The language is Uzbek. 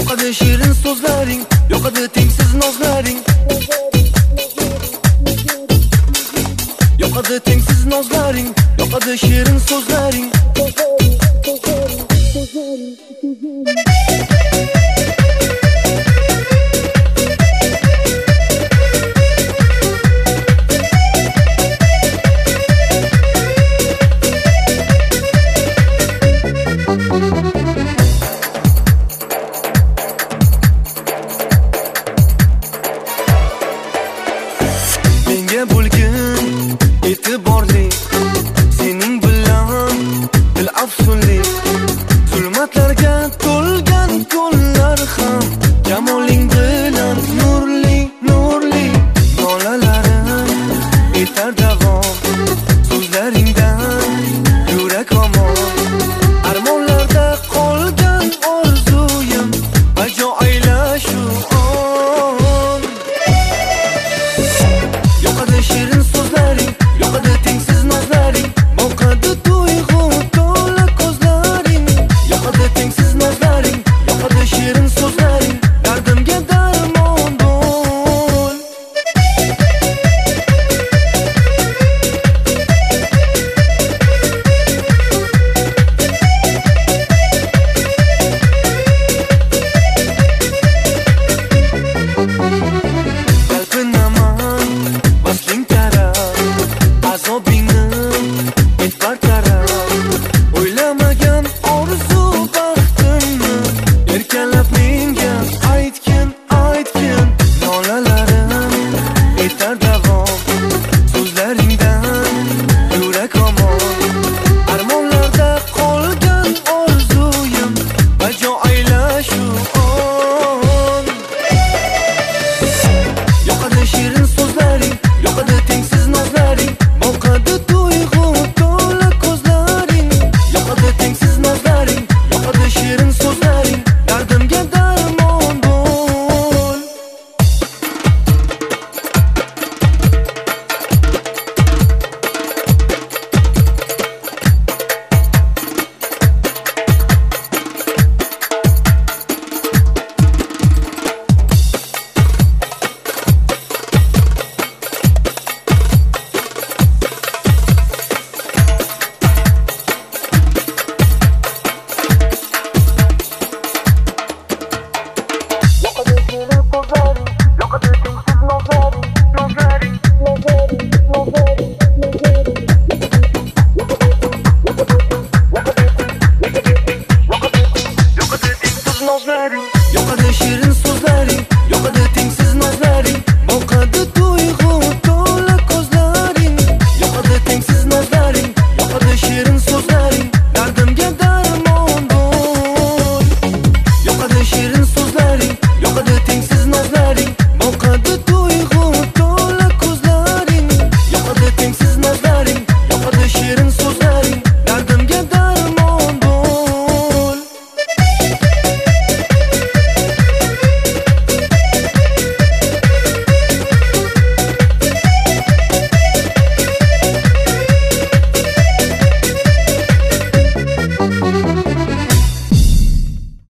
Yoqadi shirin so'zlaring, yoqadi tengsiz nozlaring. Yoqadi tengsiz nozlaring, yoqadi shirin so'zlaring. Menga bo'lgin e'tiborli, sening bilan dil afsunli. Zulmatlarga to'lgan kunlar ham jamoling bilan nurli, nurli. Nolalarim etar davom, so'zlaringdan yurak omon. Armonlarda qolgan orzuyim bajo aylashu on. Yoqadi shirin so'zlaring, yoqadi tengsiz nozlaring. Boqadi tuyg'u to'la ko'zlaring. Yoqadi tengsiz nozlaring, yoqadi shirin so'zlaring. Dardimga darmon bo'l. Qalbinaman vasling taraf, azobingni et bartaraf. O'ylamagan orzu baxtimni erkalab menga aytgin, aytgin. Nolalarim etar davom, so'zlaringdan yurak omon. Armonlarda qolgan orzuyim bajo aylashu on. Yoqadi shirin so'zlaring, yoqadi tengsiz nozlaring. Boqadi tuyg'u to'la ko'zlaring. Yoqadi tengsiz nozlaring, yoqadi shirin so'zlaring. Dardimga darmon bo'l. Yoqadi shirin so'zlaring, yoqadi tengsiz nozlaring. Nozlaring, nozlaring, nozlaring, nozlaring. Yoqadi tengsiz nozlaring.